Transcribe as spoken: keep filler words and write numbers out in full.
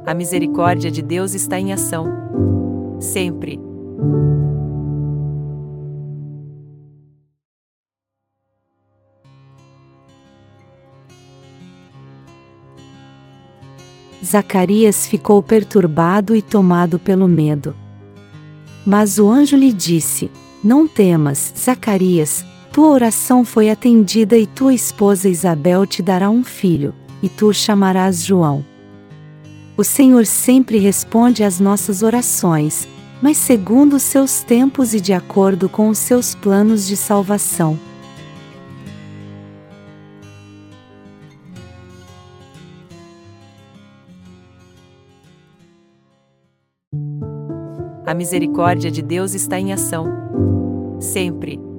A misericórdia de Deus está em ação. Sempre. Zacarias ficou perturbado e tomado pelo medo. Mas o anjo lhe disse: Não temas, Zacarias, tua oração foi atendida e tua esposa Isabel te dará um filho, e tu o chamarás João. O Senhor sempre responde às nossas orações, mas segundo os seus tempos e de acordo com os seus planos de salvação. A misericórdia de Deus está em ação. Sempre.